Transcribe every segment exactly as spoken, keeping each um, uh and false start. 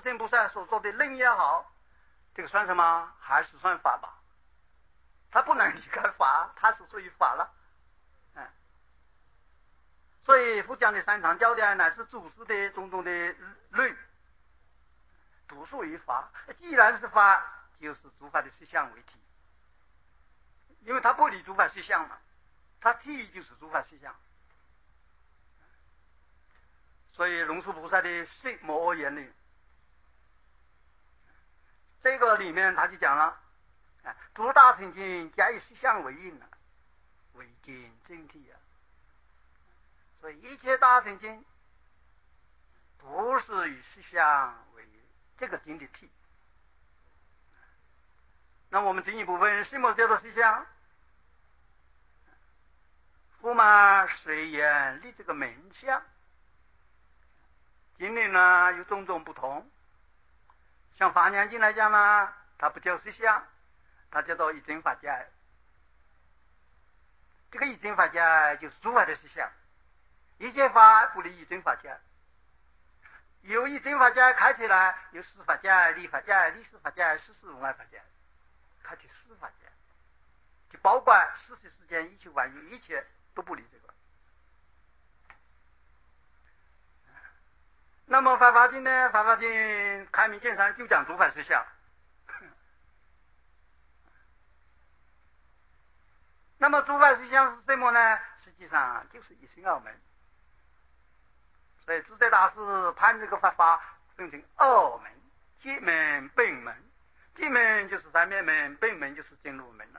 天菩萨所说的论也好，这个算什么？还是算法吧？他不能离开法，他是属于法了。嗯，所以佛讲的三藏教典乃是祖师的种种的论，都属于法。既然是法，就是诸法的实相为体，因为他不离诸法实相嘛，他体就是诸法实相。所以龙树菩萨的色摩诃言论，这个里面他就讲了，诸大乘经皆以实相为印了，为见真体啊。所以一切大乘经不是以实相为这个经的体。那我们进一步问，什么叫做实相？佛嘛随言立这个门相，经里呢有种种不同。像华严经来讲呢，它不叫实相，它叫做一真法界。这个一真法界就是诸法的实相，一切法不离一真法界。有一真法界开起来，有十法界、立法界、立事法界、事事无碍法界，开启十法界，就包括世世世间一切万有，一切都不离这个。那么法华经呢？法华经开明见山就讲诸法实相。那么诸法实相是什么呢？实际上就是一心二门。所以智者大师判这个法法分成二门，界门、本门。界门就是三面门，本门就是真如门了。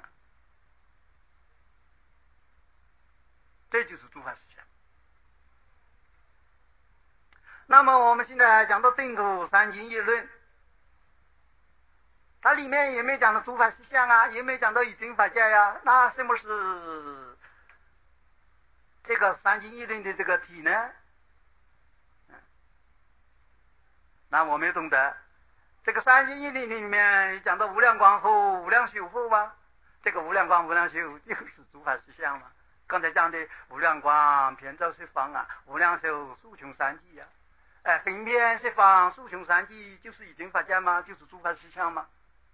这就是诸法实相。那么我们现在讲到净土三经一论，它里面也没讲到诸法实相啊，也没讲到一真法界呀。那什么是这个三经一论的这个体呢？那我们懂得，这个三经一论里面讲到无量光佛、无量寿佛嘛，这个无量光、无量寿就是诸法实相嘛。刚才讲的无量光遍照十方啊，无量寿数穷三际啊，哎，分遍十方数穷三际就是一真法界吗？就是诸法实相吗？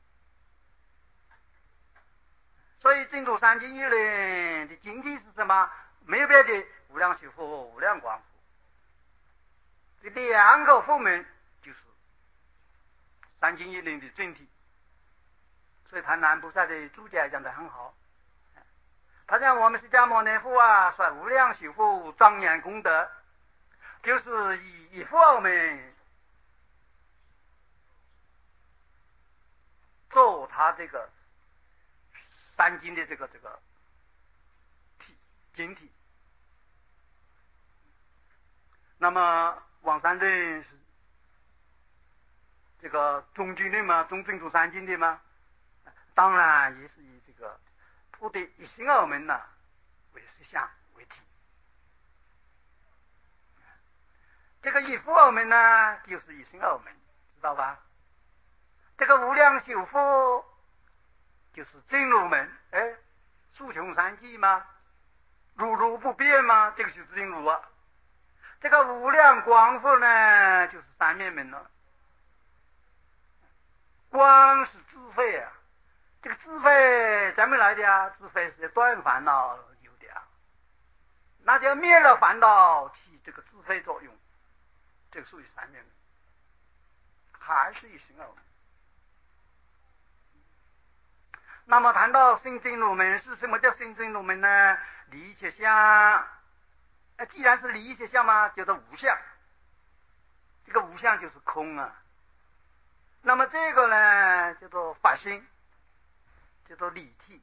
所以净土三经一论的经体是什么？没有别的，无量寿佛、无量光佛，这两个佛门就是三经一论的真体。所以他南菩萨的注解讲得很好，他讲我们释迦牟尼佛啊，说无量寿佛庄严功德，就是以一佛二门做他这个三经的这个这个体经体。那么往三论是这个中经的嘛，中净土三经的嘛，当然也是以这个佛的一心二门呢、啊、为实相为体。这个一佛二门呢，就是一心二门，知道吧？这个无量寿佛就是真如门，哎，数穷三际嘛，如如不变嘛，这个就是真如啊。这个无量光佛呢，就是三面门了。光是智慧啊，这个智慧怎么来的啊？智慧是断烦恼有的啊，那就灭了烦恼，起这个智慧作用，这个属于三面门，还是一心二门。那么谈到心真如门，是什么叫心真如门呢？离一切相，既然是离一切相嘛，叫做无相。这个无相就是空啊。那么这个呢，叫做法心，叫做理体。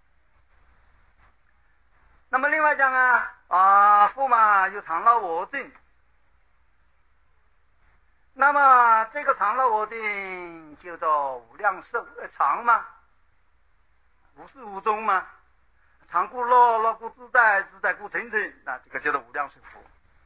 那么另外讲啊，啊佛嘛有常乐我净。那么这个常乐我净叫做无量寿，呃常嘛，无始无终嘛，常故乐，乐故自在，自在故成成，那这个叫做无量寿佛。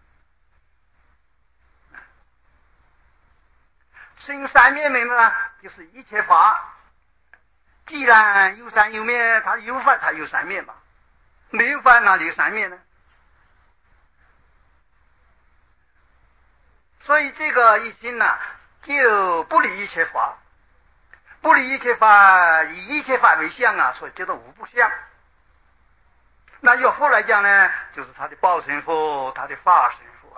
心三面门呢，就是一切法，既然有三有面，它有法它有三面嘛，没有法哪里有三面呢？所以这个一心呢、啊， 就不离一切法，不离一切法，以一切法为相啊，所以叫做无不相。那有佛来讲呢，就是他的报身佛，他的法身佛。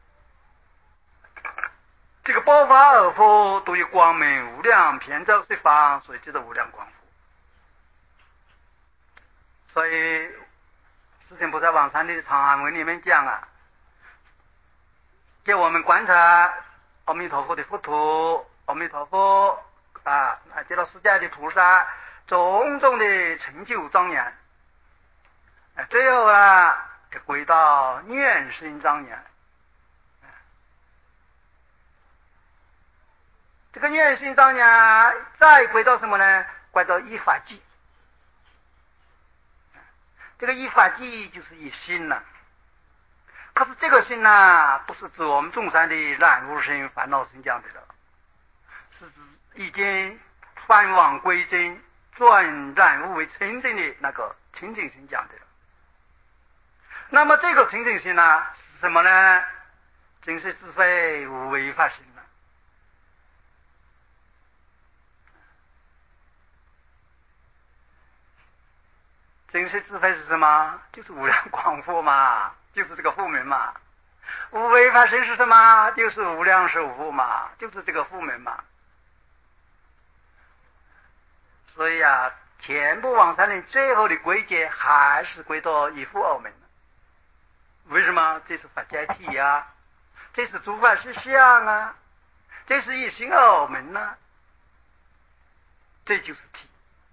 这个报法而佛都有光明无量遍照十方，所以叫做无量光佛。所以释迦菩萨往生的长安文里面讲啊，叫我们观察阿弥陀佛的佛土，阿弥陀佛啊，见到释迦的菩萨种种的成就庄严，最后啊归到愿身庄严。这个愿心庄严再归到什么呢？归到一法纪。这个一法纪就是一心了、啊。可是这个心呢、啊，不是指我们众生的染污身、烦恼身讲的了，是指已经返往归真、转染污为清净的那个清净心讲的了。那么这个清净心呢，是什么呢？真实智慧无为法心了。真实智慧是什么？就是无量光佛嘛，就是这个佛门嘛。无为法身是什么？就是无量寿佛嘛，就是这个佛门嘛。所以啊，全部往生人最后的归结还是归到一佛二门。为什么？这是法界体啊，这是诸法实相啊，这是一心二门啊，这就是体。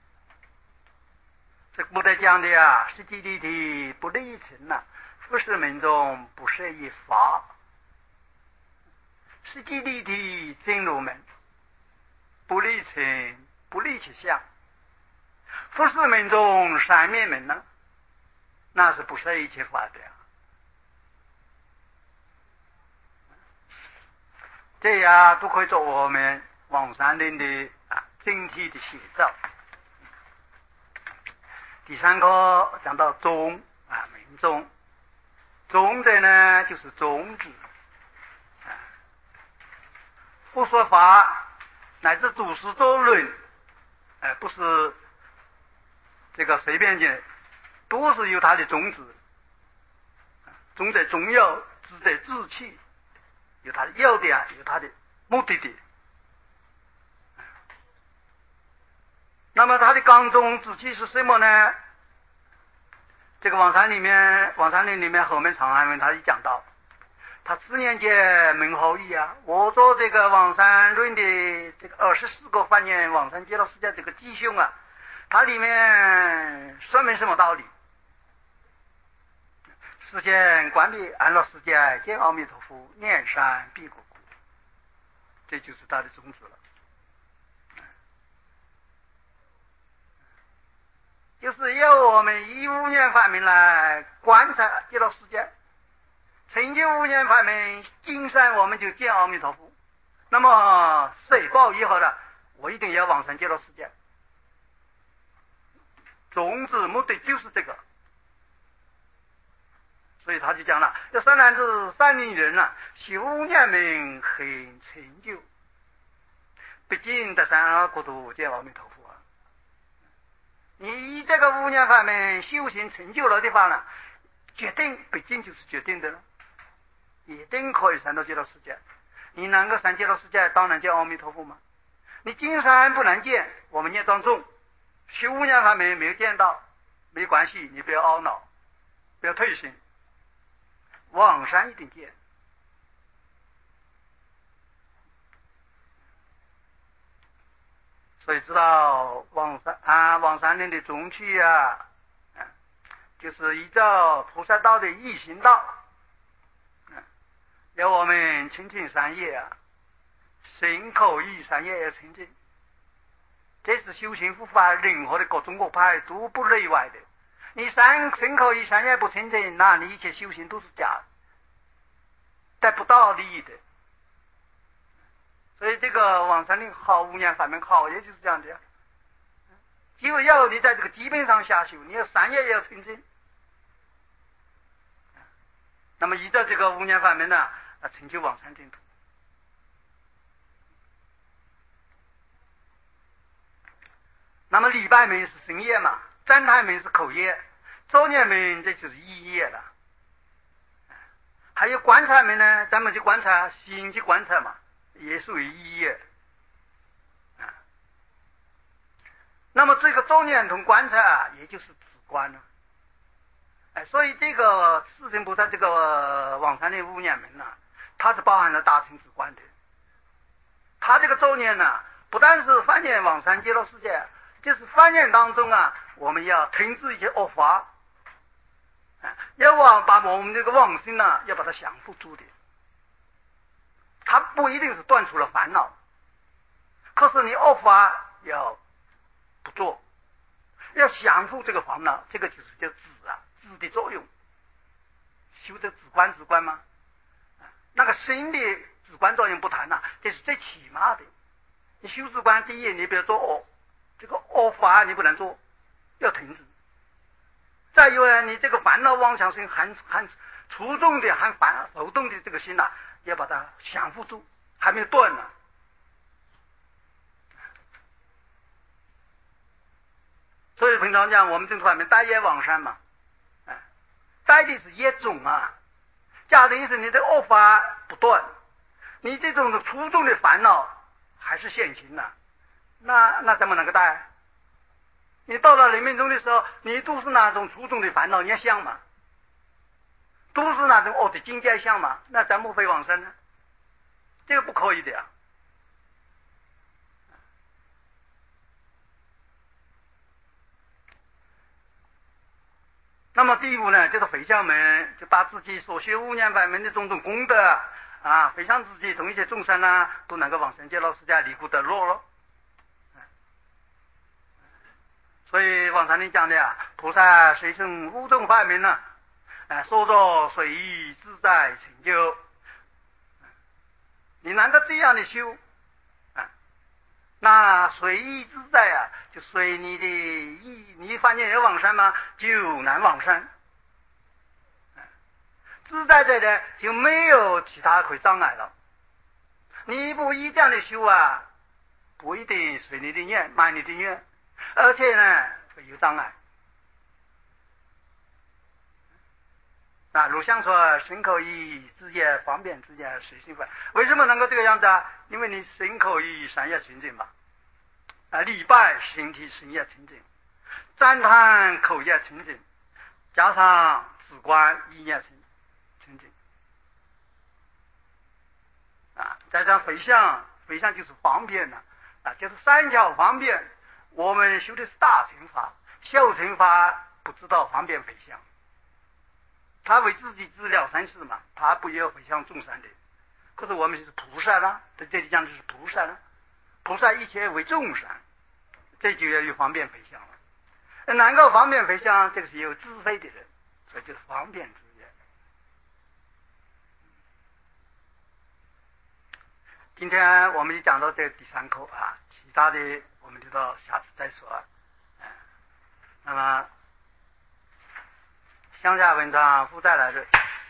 这古代讲的啊，实际立体不立尘呐，复是门中不设一法。实际立体真如门，不立尘不立其相。复是门中三面门呢，那是不设一切法的呀。这样都可以做我们往生人的啊整体的写照。第三个讲到宗啊，门宗，宗者呢就是宗旨啊，佛说法乃至祖师周论，哎、呃，不是这个随便讲，都是有它的宗旨，宗者宗要，旨者志气，有它的要点，有它的目的地。那么他的纲宗旨气是什么呢？这个网山里面，网山林里面后面长安文他一讲到，他自念界门后义啊，我做这个网山论的这个二十四个法念网山揭露世界这个弟兄啊，它里面说明什么道理？实现观彼安乐世界，见阿弥陀佛，念山必果苦，这就是他的宗旨了。就是要我们以无念法门来观察揭露世界，成就无念法门，今生我们就见阿弥陀佛。那么谁报以后呢，我一定要往生揭露世界。宗旨目的就是这个，所以他就讲了，这三男子三女人啊，修无念门很成就，毕竟得三阿国土见阿弥陀佛。你这个无念法门修行成就了的话呢，决定毕竟就是决定的了，一定可以上到极乐世界。你能够上极乐世界，当然见阿弥陀佛嘛。你今生不能见，我们念当中修无念法门没有见到，没关系，你不要懊恼，不要退心，往生一定见。所以知道往生啊，往生人的宗趣啊，啊，就是依照菩萨道的易行道，啊，要我们清净三业啊，身口意三业要清净。这是修行护法任何的各宗各派都不例外的。你三身口意三业不清净，那你一切修行都是假的，得不到利益的。所以这个往生的好无念法门好，也就是这样的呀。就要你在这个基本上下修，你要三业也要清净。那么依照这个无念法门呢，啊，成就往生净土。 礼拜门是身业嘛，赞叹门是口业，作念门这就是意业了。还有观察门呢，咱们去观察，心去观察嘛，也属于意业。啊，那么这个作念同观察啊，也就是止观了。哎，所以这个四圣菩萨这个往生的五念门呢、啊，它是包含了大乘止观的。他这个作念呢，不但是翻念往生极乐世界，就是翻念当中啊，我们要停止一些恶法。要往把我们这个妄心呢，要把它降伏住的。它不一定是断除了烦恼，可是你恶法要不做，要降伏这个烦恼，这个就是叫止啊，止的作用。修的止观止观吗？那个心的止观作用不谈了，这是最起码的。你修止观，第一，你不要做恶，这个恶法你不能做，要停止。再有呢，你这个烦恼妄想心很很粗重的、很烦浮动的这个心呐、啊，要把它降伏住，还没有断呢。所以平常讲，我们净土还没带业往生嘛，哎，带的是业种啊。假定是你的恶法不断，你这种的粗重的烦恼还是现行的，那那怎么能够带？你到了临命终的时候，你都是那种粗重的烦恼业相嘛，都是那种恶的境界相嘛，那怎么会往生呢？这个不可以的呀。那么第五呢，就是回向门，就把自己所修五念法门的种种功德啊，回向自己同一切众生呢，都能够往生极乐世界离苦得乐了。所以往常你讲的呀，菩萨随顺五种法门呢，啊，说着随意自在成就。你能够这样的修，啊，那随意自在啊，就随你的意，你发现要往生吗？就能往生。自在在的就没有其他可以障碍了。你不一这样的修啊，不一定随你的愿，满你的愿。而且呢，会有障碍。啊，如像说身口意之间方便之间随心法，为什么能够这个样子啊？因为你身口意三业清净嘛，啊，礼拜身体身业清净，赞叹口业清净，加上止观意业清清净，啊，再加上回向，回向就是方便了，啊，就是三条方便。我们修的是大乘法，小乘法不知道方便回向，他为自己治疗三世嘛，他不也回向众生的。可是我们是菩萨啦，在这里讲的是菩萨啦，菩萨一切为众生，这就要有方便回向了。能够方便回向，这个是有智慧的人，所以就是方便之业。今天我们就讲到这第三课啊，其他的我们就到下次再说。嗯，那么乡下文章负债来着。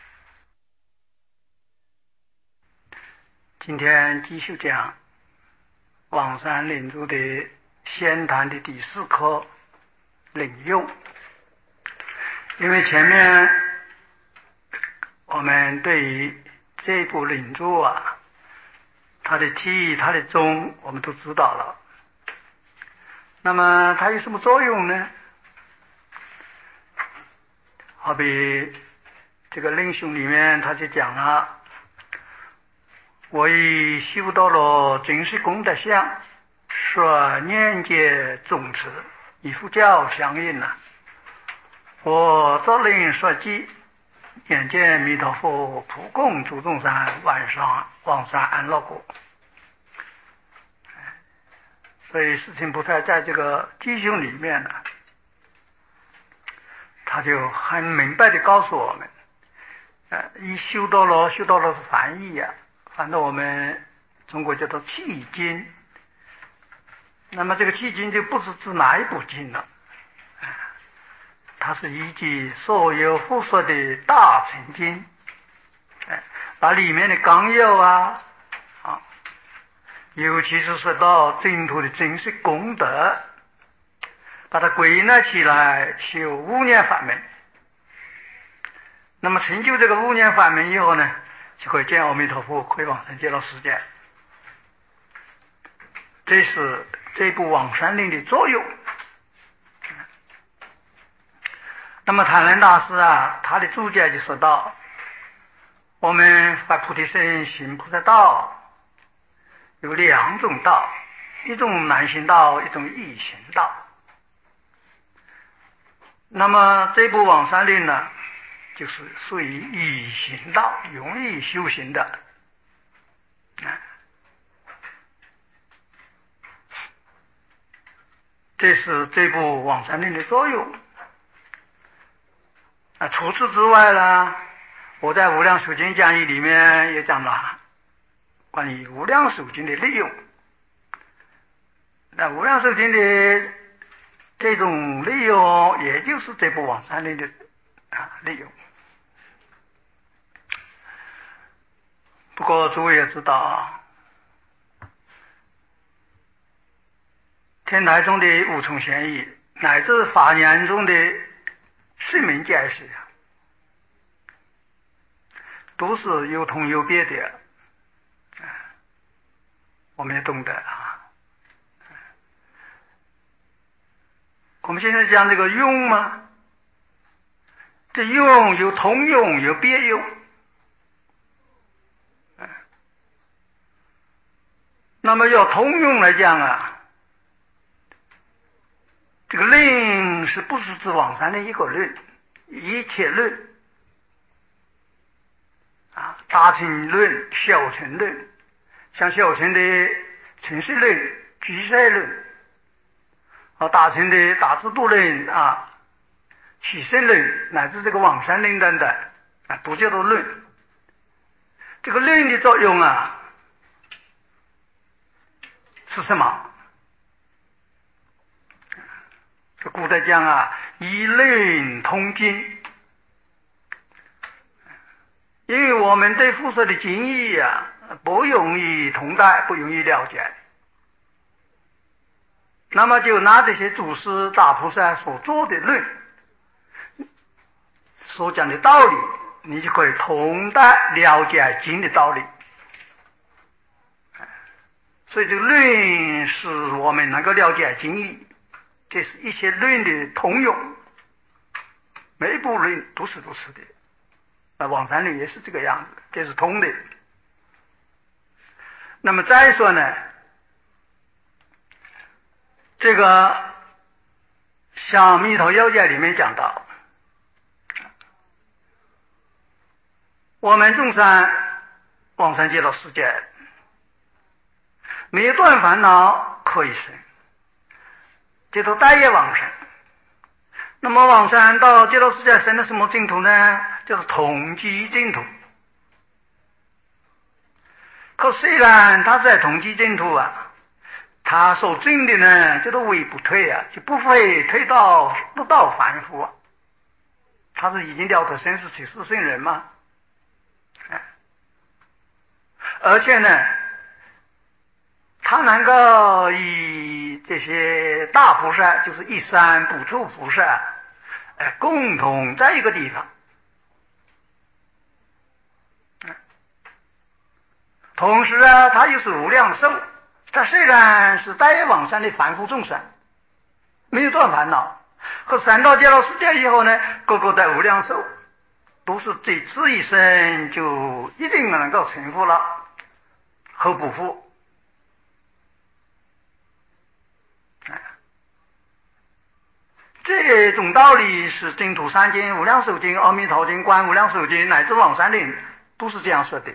今天继续讲网山领主的仙谈的第四课领用。因为前面我们对于这部领主啊，它的体它的宗我们都知道了。那么它有什么作用呢？好比这个领袖里面他就讲了，我已修到了真实功德相，说念皆总持，以佛教相应了。我责令说记，眼见弥陀佛普供诸众生，晚上往生安乐国。所以世亲菩萨在这个记训里面呢，他就很明白的告诉我们，呃，一修到了，修到了是翻译啊，翻到我们中国叫做契经。那么这个契经就不是指哪一部经了，啊，它是依据所有佛说的大乘经，哎，把里面的纲要啊，啊，尤其是说到净土的真实功德， 把它归纳起来修五念法门。那么成就这个五念法门以后呢，就可以见阿弥陀佛，可以往生极乐世界。这是这部《往生论》的作用。那么谭纶大师啊，他的注解就说到，我们发菩提心行菩萨道有两种道，一种难行道，一种易行道。那么这部《往生论》呢，就是属于易行道，容易修行的。这是这部《往生论》的作用。啊，除此之外呢，我在《无量寿经讲义》里面也讲了关于《无量寿经》的利用。那《无量寿经》的这种利用，也就是这部《往生论》的啊利用。不过诸位也知道啊，天台中的五重贤义，乃至法言中的释名解释啊，都是有同有别的，我们也懂得啊。我们现在讲这个用嘛，这用有同用有别用。那么要同用来讲啊，这个论是不是指往生的一个论，一切论啊，大乘论、小乘论，像小乘的成实论、居士论，和大乘的大智度论啊、起身论，乃至这个往生论等等啊，都叫做论。这个论的作用啊是什么？这古代讲啊，以论通经。因为我们对佛说的经义啊，不容易通达，不容易了解，那么就拿这些祖师大菩萨所做的论，所讲的道理，你就可以通达了解经的道理。所以这个论是我们能够了解经义，这是一些论的通用，每一部论都是如此的。啊，往生论也是这个样子，这是通的。那么再说呢，这个像《密头要解》里面讲到，我们众生往生极乐世界，没有断烦恼可以生，这都带业往生。那么往生到极乐世界生的什么净土呢？叫做同居净土。可虽然他在同居净土啊，他所证的呢叫做位不退啊，就不会退到不到凡夫啊，他是已经了得生死起死圣人嘛。而且呢，他能够以这些大菩萨，就是一三补处菩萨，呃，共同在一个地方。同时啊，他又是无量寿，他虽然是带往生的凡夫众生，没有断烦恼，可三到极乐世界以后呢，个个在无量寿，都是这这一生就一定能够成佛了，何不复？这种道理是净土三经、无量寿经、阿弥陀经、观无量寿经乃至往生论都是这样说的。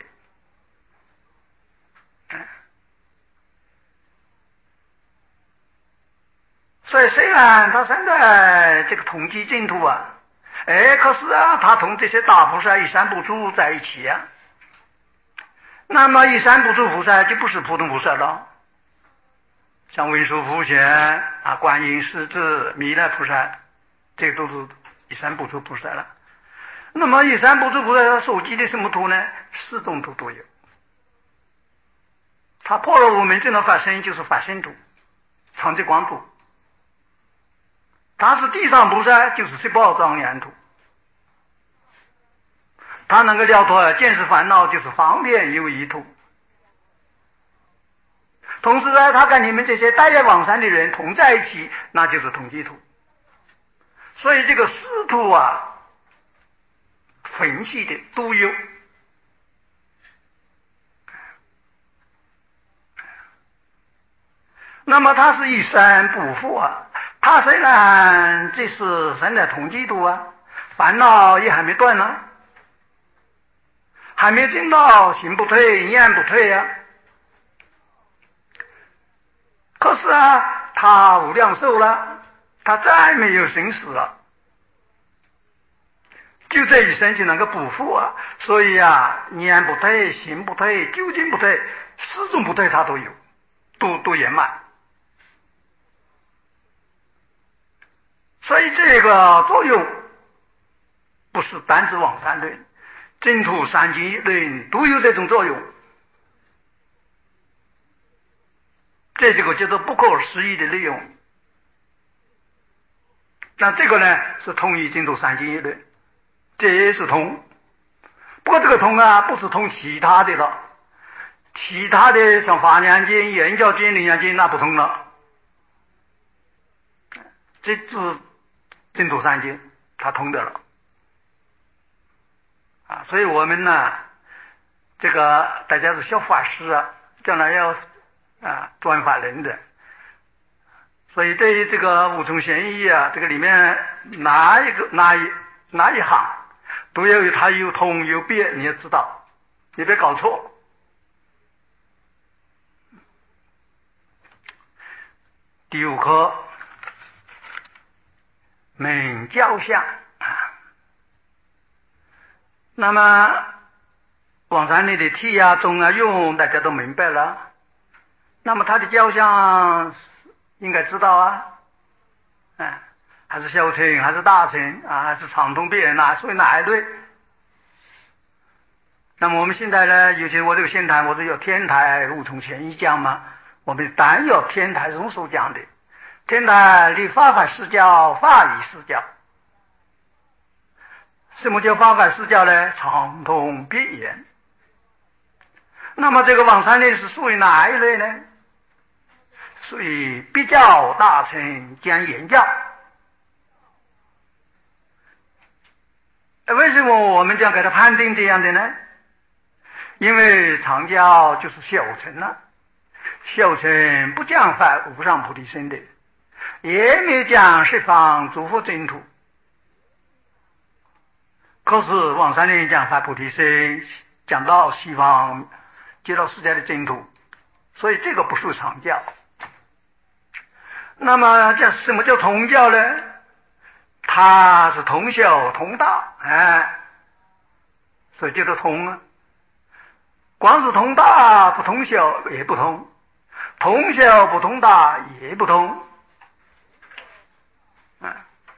所以虽然他生在这个同居净土啊，哎，可是啊，他同这些大菩萨一三不住在一起啊。那么一三不住菩萨就不是普通菩萨了，像文殊普贤啊、观音世智、弥勒菩萨，这个都是一三不住菩萨了。那么一三不住菩萨他所记的什么图呢？四种图都有。他破了我们这种法身就是法身图、常寂光图。 他是地上菩萨，就是十宝庄严土。他能够了脱见识烦恼，就是方便有益土。同时呢，他跟你们这些带业往生的人同在一起，那就是同济土。所以这个师徒啊，分析的都有。那么他是一生不复啊，他虽然这是生在同济土啊，烦恼也还没断呢，还没证到行不退念不退啊。可是啊，他无量寿了，他再没有生死了，就这一生就能够不复啊。所以啊，念不退行不退究竟不退四种不退他都有，都都圆满。所以这个作用不是单指往生论，净土三经论都有这种作用。这这个叫做不可思议的内容。那这个呢是通于净土三经论，这也是通。不过这个通啊，不是通其他的了，其他的像华严经、圆教经、楞严经那不通了。这是净土三经它通的了啊。所以我们呢，这个大家是小法师啊，将来要啊转法轮的。所以对于这个五重玄义啊，这个里面哪一个哪一哪一行都要有它有通有别，你要知道，你别搞错。第五课明教相啊。那么往生里的体啊中啊用大家都明白了，那么他的教相应该知道啊，嗯，还是小乘还是大乘啊，还是长通别人啊，属于哪一类？那么我们现在呢，尤其我这个仙台，我是有天台五重玄义讲嘛，我们单有天台中所讲的，天台离法法释教、法义释教。什么叫法法释教呢？长通别言。那么这个往生论是属于哪一类呢？属于比较大乘讲言教。为什么我们将给它判定这样的呢？因为常教就是小乘了，小乘不讲发无上菩提心的，也没讲十方诸佛净土。可是往生论讲发菩提心，讲到西方极乐世界的净土，所以这个不属常教。那么叫什么叫同教呢？它是同小同大，哎，所以叫做同啊。光是同大不同小也不同，同小不同大也不同，啊。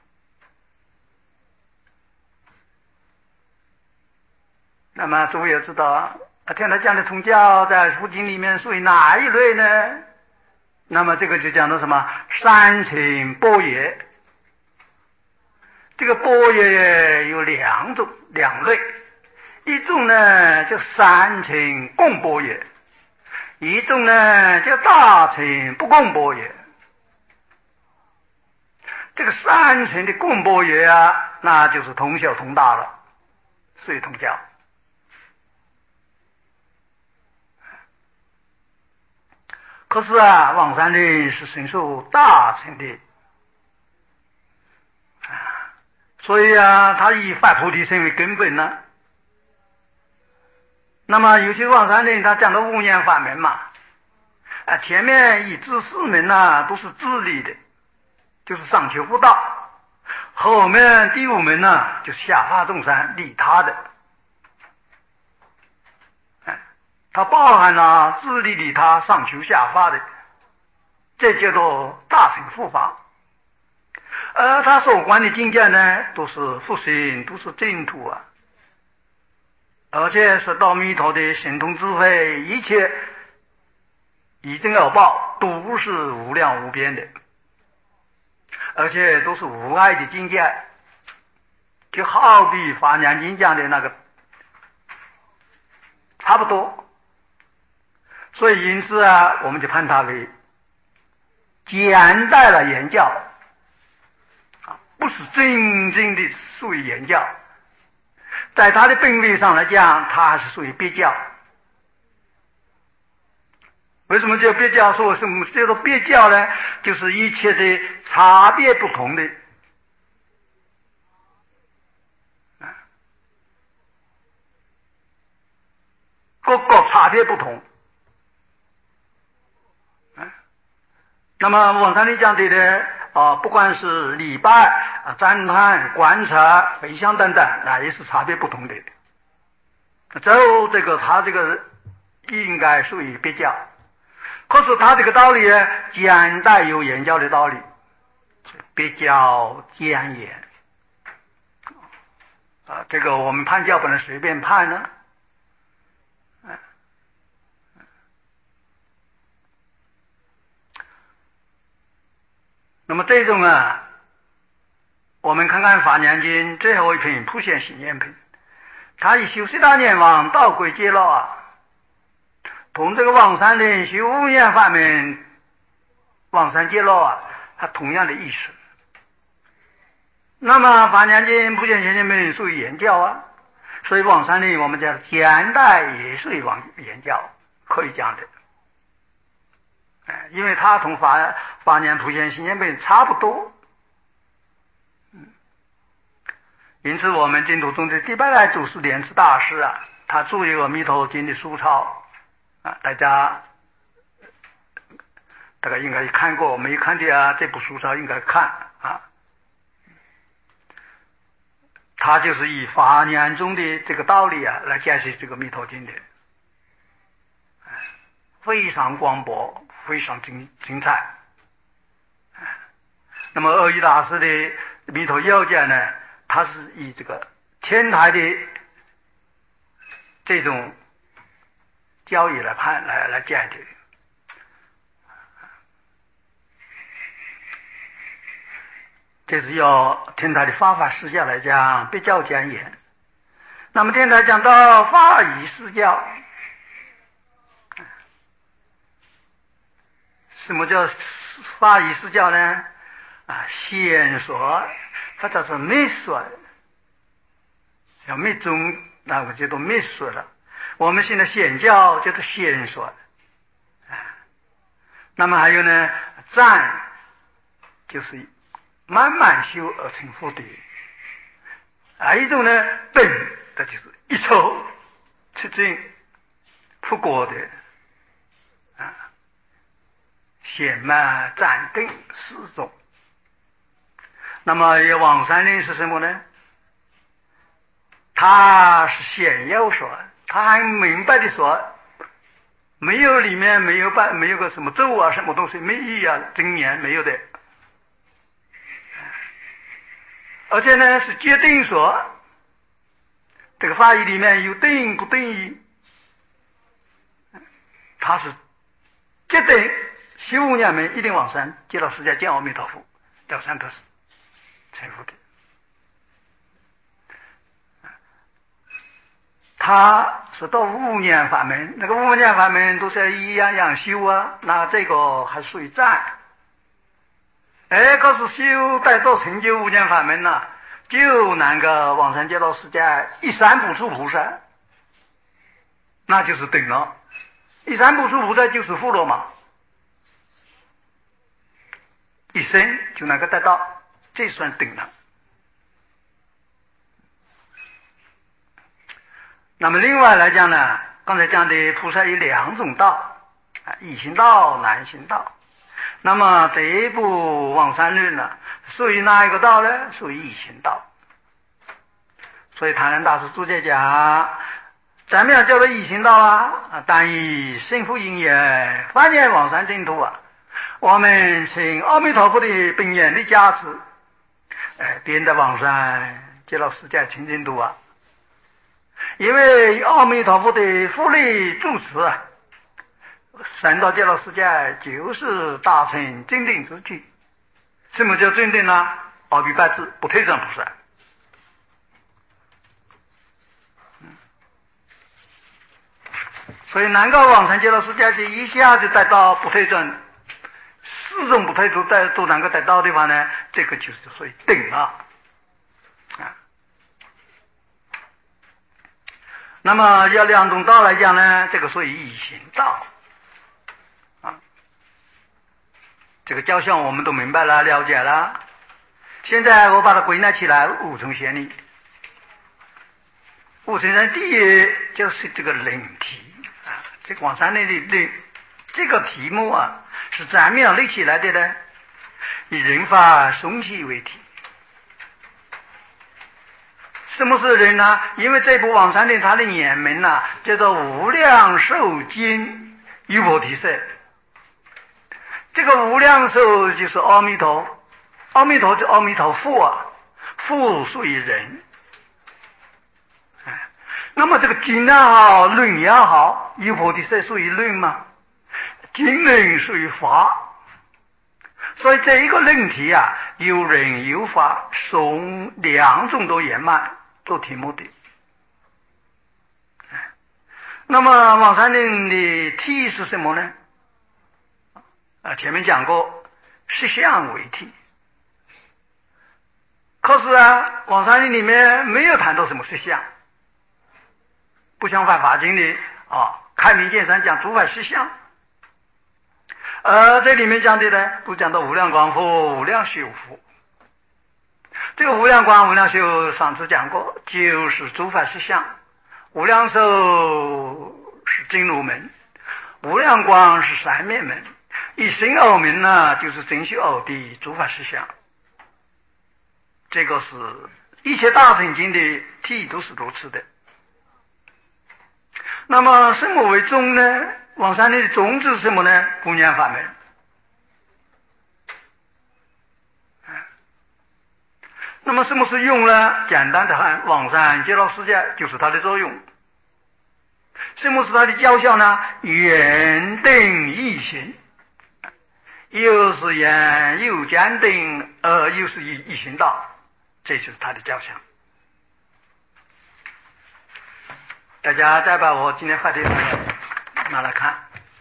那么诸位要知道啊，天台讲的同教在佛经里面属于哪一类呢？那么这个就讲到什么三乘般若。这个般若有两种两类，一种呢叫三乘共般若，一种呢叫大乘不共般若。这个三乘的共般若啊，那就是同小同大了，属于同教。可是啊，往生论是深受大乘的，所以啊，他以发菩提心为根本呢、啊。那么尤其往生论，他讲的五念法门嘛，啊，前面一至四门啊都是自利的，就是上求佛道；后面第五门呢，就是下化众生利他的。它包含了自利利他、上求下化的，这叫做大乘佛法。而他所观的境界呢，都是佛性，都是净土啊，而且是到弥陀的神通智慧，一切一正有报，都是无量无边的。 而且都是无碍的境界，就好比《华严经》讲的那个差不多。所以因此啊，我们就判它为简代了言教啊，不是真正的属于言教。在它的本位上来讲，它还是属于别教。为什么叫别教？说什么叫做别教呢？就是一切的差别不同的，各个差别不同。那么往上里讲的呢，啊，不管是礼拜啊、赞叹、观察、回向等等，那也是差别不同的。就这个，他这个应该属于别教。可是他这个道理呢，简带有言教的道理，别教简言啊。这个我们判教不能随便判呢。那么这种啊，我们看看《华严经》最后一品普贤行愿品，他以修十大念往道归揭露啊，同这个往生的修无念法门往生揭露啊，它同样的意思。那么《华严经》普贤行愿品属于言教啊，所以往生的我们讲简代也属于往言教，可以讲的。因为它同法华严普贤行愿品差不多，嗯，因此我们净土宗的第八代祖师莲池大师啊，他著有《阿弥陀经》的书抄啊，大家大概应该看过，没看的啊，这部书抄应该看啊。他就是以华严中的这个道理啊来解释这个《弥陀经》的，非常广博。非常精精彩。那么二一大师的《弥陀要解》呢，他是以这个天台的这种教义来判来来解的。这是要天台的法法释教来讲别教讲言。那么天台讲到法义释教，什么叫法义释教呢？啊，显说，它叫做密说，叫密宗，那个叫做密说了。我们现在显教叫做显说，啊，那么还有呢，赞就是慢慢修而成佛的，还有一种呢，等，这就是一抽出证不过的。显慢赞定四种。那么往生论是什么呢？他是显要说，他很明白的说，没有里面没有办没有个什么咒啊什么东西，没意啊真言没有的。而且呢是决定说，这个法义里面有定不定义，他是决定修无念门一定往生，见到释迦见阿弥陀佛，了三得死成佛的。他说到无念法门，那个无念法门都是一样样修啊，那这个还属于赞。哎，可是修带到成就无念法门呢、啊，就那个往生见到释迦一三不出菩萨，那就是等了。一三不出菩萨就是佛了嘛。一生就能够得到，这算等了。那么另外来讲呢，刚才讲的菩萨有两种道，易行道、难行道。那么这一部往生论呢，属于哪一个道呢？属于易行道。所以谭人大师注解讲，咱们要叫做易行道啊，但以胜负因缘，发现往生净土啊。我们请阿弥陀佛的本愿的加持，哎，变得往生见到释迦清净土啊。因为阿弥陀佛的福力助持啊，生到见到释迦就是大成真定之具， 什么叫正定呢？阿弥八字不退转菩萨。所以南高往生极乐世界去一下就带到不退转，四种不退都带都能够得到的话呢，这个就是属于定了啊。那么要两种道来讲呢，这个属于一行道啊。这个教项我们都明白了，了解了。现在我把它归纳起来，五重显理。五重显理第一就是这个灵题啊，这个往上那里灵这个题目啊，是怎么样立起来的呢？以人法松气为题。什么是人呢？因为这部往上令它的原名呢、啊，叫做无量寿经与菩提色。这个无量寿就是阿弥陀，阿弥陀就阿弥陀佛啊，佛属于人。那么这个经也好，论也好，与菩提色属于论嘛，经论属于法。所以这一个论题啊，有人有法，从两种都圆满做题目的。那么往上令的题是什么呢？啊，前面讲过，实相为题。可是啊，往上令里面没有谈到什么实相，不像法华经里啊，开明见山讲诸法实相。而这里面讲的呢，都讲到无量光佛、无量寿佛。这个无量光、无量寿上次讲过，就是诸法实相。无量寿是真如门，无量光是三面门，一心二门呢，就是真修二谛诸法实相。这个是一切大乘经的题都是如此的。那么什么为宗呢？往上的宗旨是什么呢？不念法门。那么什么是用呢？简单的看，往上极乐世界就是它的作用。什么是它的教效呢？圆定一行，又是圆又坚定，呃，又是一一行道，这就是它的教效。大家再把我今天发的拿来看，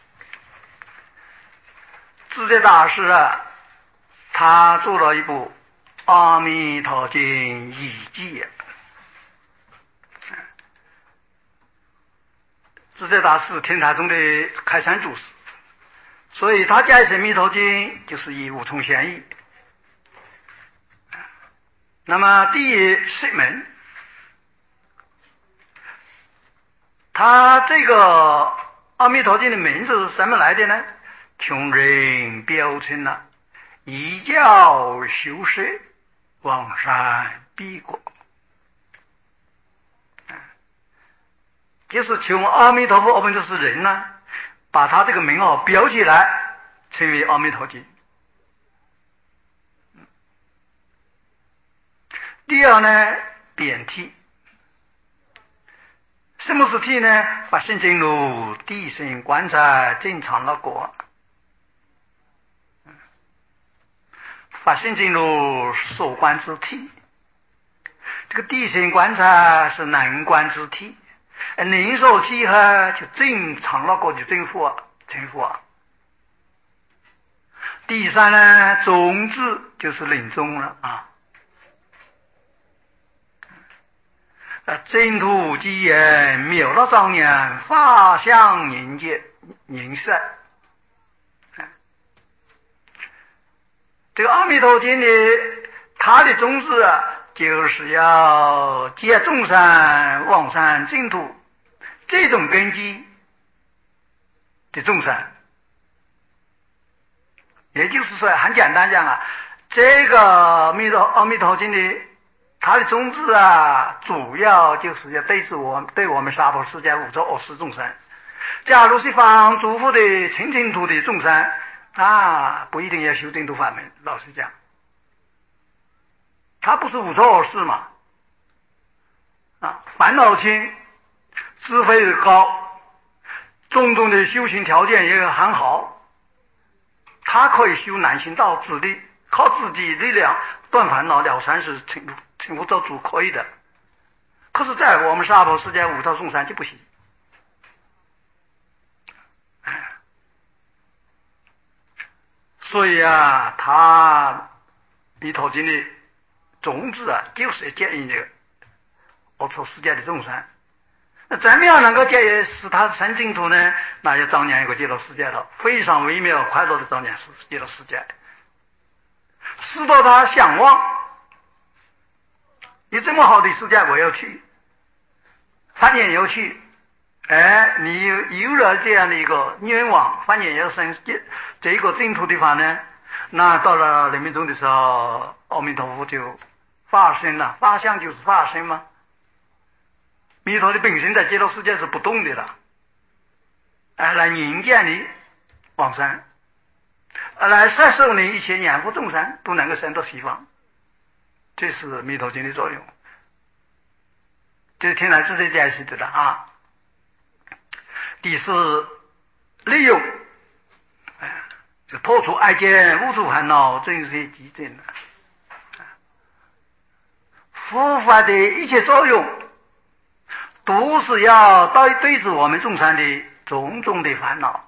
智者大师啊，他做了一部《阿弥陀经译记》。智者大师天台宗的开山祖师，所以他解释《弥陀经》就是以五重显义。那么第一释门，他这个阿弥陀经的名字是怎么来的呢？穷人标称了一教修学，往山必果，就是从阿弥陀佛，我们就是人呢、啊，把他这个名号标起来，成为阿弥陀经。第二呢，贬题。什么是题呢？法性真如地心观察正常了果。法性真如是所观之题，这个地心观察是能观之题，能所契合就正常了果就正佛成佛。第三呢，种子就是临终了啊。真土基言妙乐庄严，法相凝结凝色。这个阿弥陀经呢，它的宗旨啊，就是要接众生往生净土这种根基的众生。也就是说，很简单讲啊，这个阿弥陀阿弥陀经的它的宗旨啊，主要就是要对治我对我们娑婆世界五浊恶世众生。假如是方诸佛的清净土的众生，啊，不一定要修净土法门。老实讲，他不是五浊恶世嘛，啊，烦恼轻，智慧高，种种的修行条件也很好，他可以修南行道之力， 靠自己力量断烦恼了山是成成佛做主可以的，可是在我们娑婆世界五道众生就不行。所以啊，他弥陀经的宗旨啊，就是建议这个恶错世界的众生。那怎么样能够建议使他生净土呢？那就当年一个极乐世界了，非常微妙快乐的当年是极乐世界，使得他向往。你这么好的世界我要去，反正要去。哎，你有有了这样的一个愿望，反正要生这这一个净土的话呢，那到了临命终的时候，阿弥陀佛就发生了，发相就是发生嘛。弥陀的本身在极乐世界是不动的了，哎，来迎接你往生，来摄受你一切念佛众生都能够生到西方，这是弥陀经的作用。这是听来自己解释的了啊。第四，利用，哎，就破除爱见无助烦恼，真是极正的。佛法的一切作用，都是要对对治我们众生的种种的烦恼。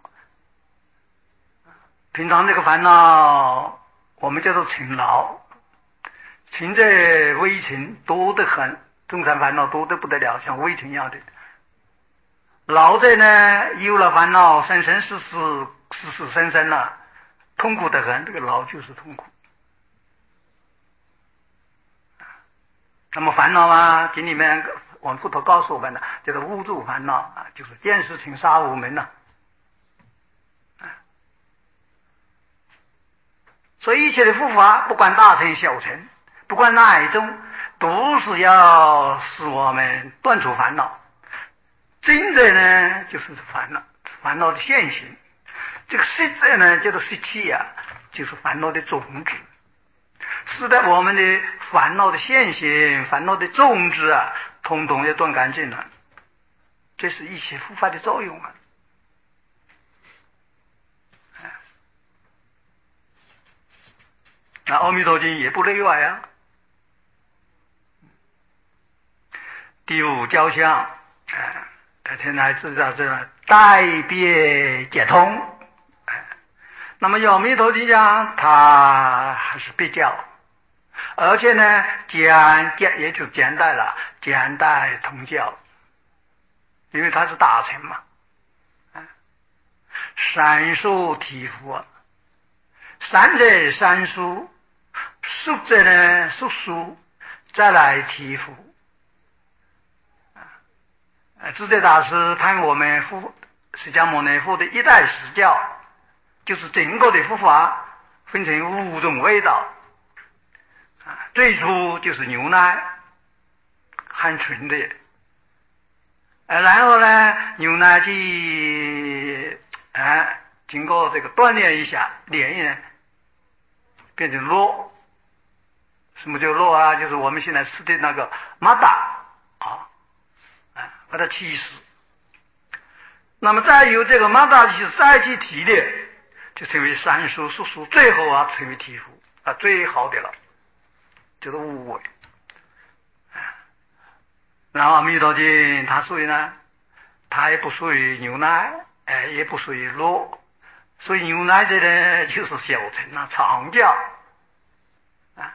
平常这个烦恼，我们叫做尘劳，尘在微尘多得很，众生烦恼多得不得了，像微尘一样的。劳在呢，有了烦恼，生生世世世世生生了，痛苦得很。这个劳就是痛苦。那么烦恼啊，经里面我们佛陀告诉我们的，叫做无助烦恼啊，就是见识情杀无门呐。所以一切的护法，不管大乘小乘，不管哪一种，都是要使我们断除烦恼。真在呢，就是烦恼，烦恼的现行。这个实在呢，叫做习气啊，就是烦恼的种子。使得我们的烦恼的现行、烦恼的种子啊，统统要断干净了。这是一切护法的作用啊。那阿弥陀经也不例外啊。第五交相，啊。天台知道这个代别解通，那么有弥陀经讲，它还是别教，而且呢简简也就简代了，简代通教，因为它是大乘嘛。三疏体佛，三者三疏，疏者呢疏疏，再来体佛。智者大师谈我们佛释迦牟尼佛的一代实教，就是整个的佛法分成五种味道。最初就是牛奶，很纯的，然后呢，牛奶去啊，经过这个锻炼一下，炼呢变成酪。什么叫酪啊？就是我们现在吃的那个马达啊。把它起死，那么再由这个马达去再去提炼，就成为三疏、疏疏，最后啊成为体佛啊，最好的了，就是无为。然后阿弥陀经它属于呢，它也不属于牛奶，哎，也不属于酪，所以牛奶这呢就是小乘啊，常教啊。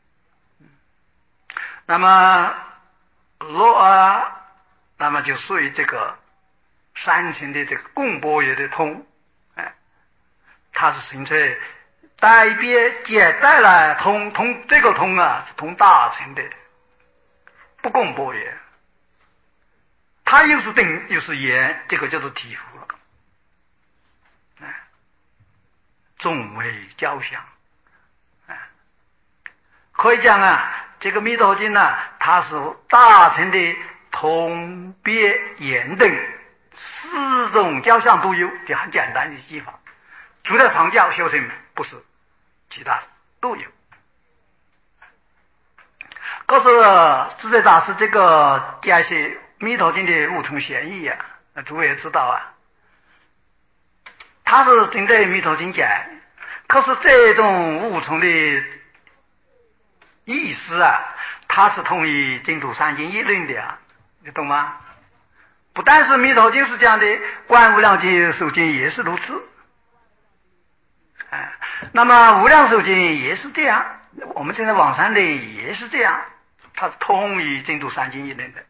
那么酪啊。那么就属于这个三乘的这个共波也的通，哎，它是形成代别解带来通通这个通啊，是通大乘的，不共波也，它又是定又是言，这个叫做体佛了，哎，众为交相，哎，可以讲啊，这个弥陀经呢、啊，它是大乘的。通别言等四种教相都有，就很简单的技法，除了常教修行不是，其他都有。可是智者大师这个解释弥陀经的五重玄义啊，诸位也知道啊，他是针对弥陀经解， 可是这种无从的意思啊，它是同意净土三经一论的啊，你懂吗？不但是弥陀经是这样的，观无量经寿经也是如此。哎，那么无量寿经也是这样，我们现在网上的也是这样，它同意净土三经一论的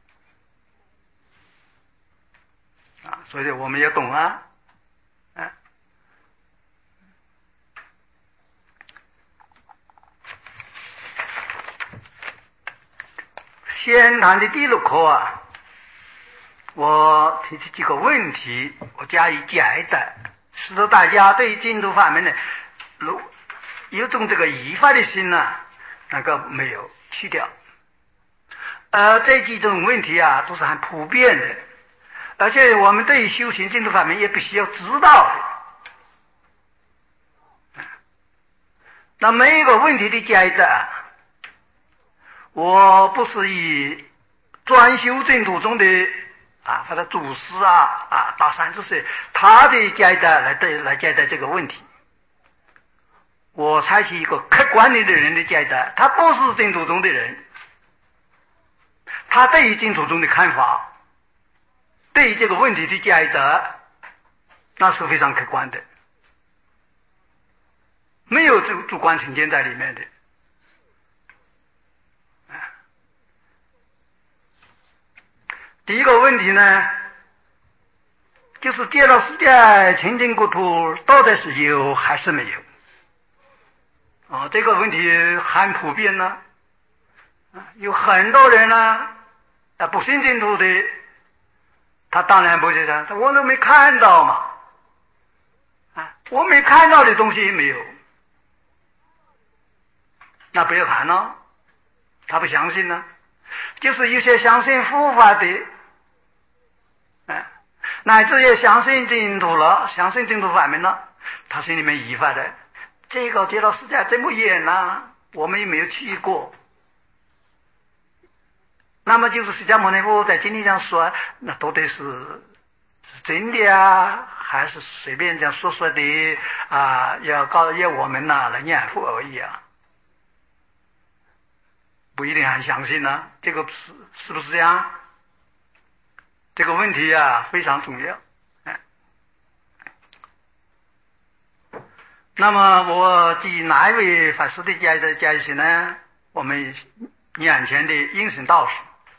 啊，所以我们也懂啊。哎，先谈的第六课啊，我提出几个问题，我加以解答，使得大家对净土法门呢，如有种这个疑法的心呢、啊，那个没有去掉。而这几种问题啊，都是很普遍的，而且我们对于修行净土法门也必须要知道的。那每一个问题的解答，我不是以专修净土中的啊，或者祖师啊啊大善知识他的解答来对来解答这个问题。我采取一个客观的人的解答，他不是净土中的人，他对于净土中的看法，对于这个问题的解答，那是非常客观的，没有主主观成见在里面的。第一个问题呢，就是极乐世界清净国土到底是有还是没有？哦，这个问题很普遍呢，有很多人呢，啊，不信净土的，他当然不是这样，我都没看到嘛，啊，我没看到的东西没有，那不要谈了，他不相信呢。就是有些相信佛法的，啊，乃至也相信净土了，相信净土法门了，他心里面疑法的，这个极乐世界这么远啊，我们也没有去过。那么就是释迦牟尼佛在经里上说，那到底是是真的啊，还是随便这样说说的啊？要告要我们呐、啊、来念佛而已啊，不一定很相信呢、啊。这个是是不是这样？这个问题啊非常重要。哎，那么我记哪一位法师的解的解释呢？我们眼前的应神道士。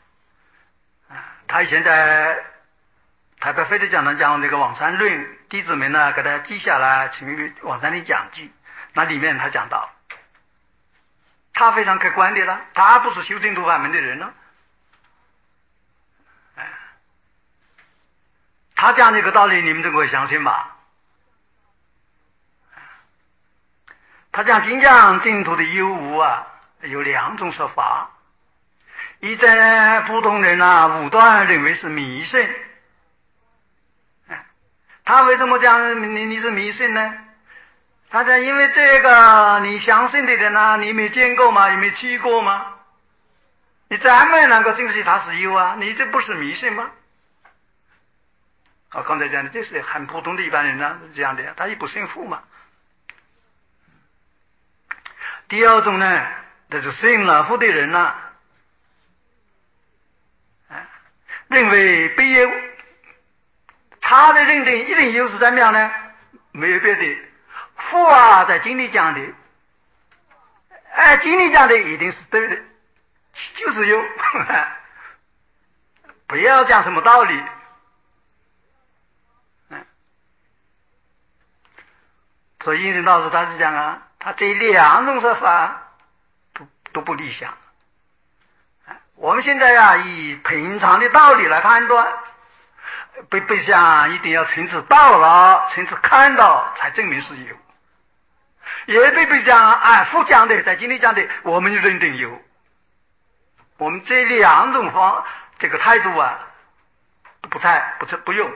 他以前在台北非洲讲堂讲这个网山论，弟子们呢给他记下来成为网山的讲记，那里面他讲到，他非常客观的了，他不是修净土法门的人了，他讲这个道理你们都可以相信吧？他讲经讲净土的有无啊，有两种说法。一在普通人啊，武断认为是迷信。他为什么讲你你是迷信呢？他讲因为这个你相信的人啊，你没见过吗？也没去过吗？你怎么能够证实他是有啊？你这不是迷信吗？啊，刚才讲的这是很普通的一般人呢，这样的，他也不信佛嘛。第二种呢，就是信了佛的人呢、啊。认为必有，他的认定一定有是怎么样呢？没有别的，佛啊在经里讲的，哎，经里讲的一定是对的，就是有，不要讲什么道理。嗯，所以印神道士他是讲啊，他这两种说法都都不理想。我们现在呀、啊，以平常的道理来判断，不不想一定要亲自到了，亲自看到才证明是有，也不不想哎佛讲的在经里讲的，我们就认定有。我们这两种方这个态度啊，不太不不用，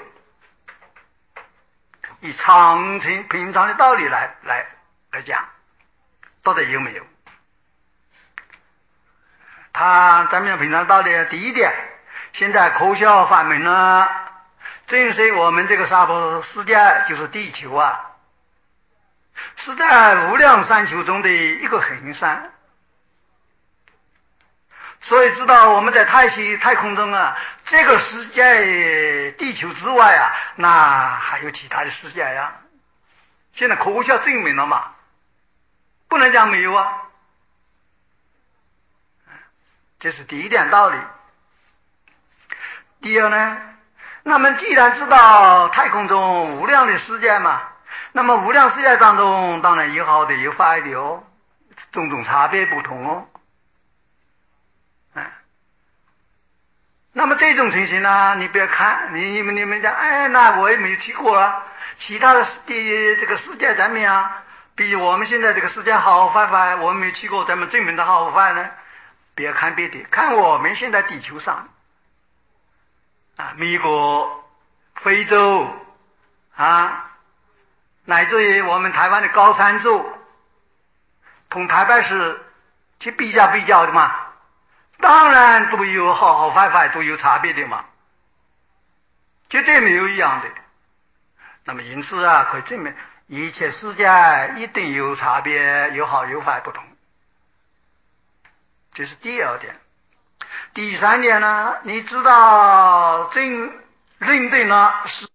以常情平常的道理来来来讲，到底有没有？他咱们要平常道理，第一点，现在科学法门呢，正是我们这个娑婆世界就是地球啊， 是在无量山丘中的一个恒山。所以知道我们在太虚太空中啊，这个世界地球之外啊，那还有其他的世界呀。现在科学证明了嘛，不能讲没有啊。这是第一点道理。第二呢，那么既然知道太空中无量的世界嘛，那么无量世界当中当然有好的有坏的哦，种种差别不同哦。那么这种情形呢，你不要看，你你们你们讲，哎，那我也没去过啊。其他的的这个世界怎么样？比我们现在这个世界好坏坏，我们没去过，怎么证明的好坏呢？不要看别的，看我们现在地球上啊，美国、非洲啊，乃至于我们台湾的高山族，同台北市去比较比较的嘛。当然都有好好坏坏，都有差别的嘛，绝对没有一样的。那么因此啊，可以证明一切世界一定有差别，有好有坏不同。这是第二点。第三点呢，你知道真认定了是